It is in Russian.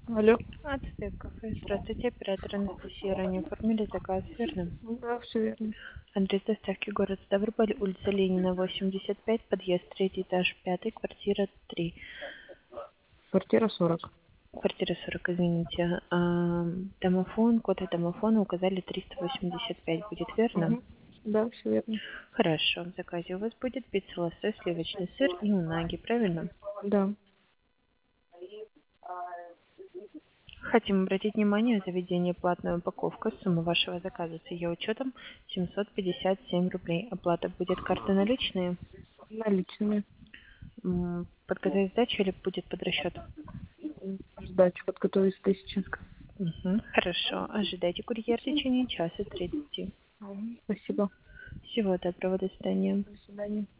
Алло. Ацтек кафе. Здравствуйте, оператор Анастасия. Ранее оформили заказ, верно? Да, все верно. Адрес доставки город Ставрополь, улица Ленина, 85, подъезд 3 этаж, 5, квартира 3. Квартира 40. Квартира 40, извините. Домофон, код от домофона указали 385, будет верно? Угу. Да, все верно. Хорошо, в заказе у вас будет пицца, лосось, сливочный сыр и унаги, правильно? Да. Хотим обратить внимание, заведение платная упаковка, сумма вашего заказа с ее учетом 757 рублей. Оплата будет карты наличные. Наличными. Подготовить сдачу или будет под расчет? Сдачу подготовить 1000. Мгм. Хорошо. Ожидайте курьер в течение часа 30. Мгм. Спасибо. Всего доброго, до свидания. До свидания.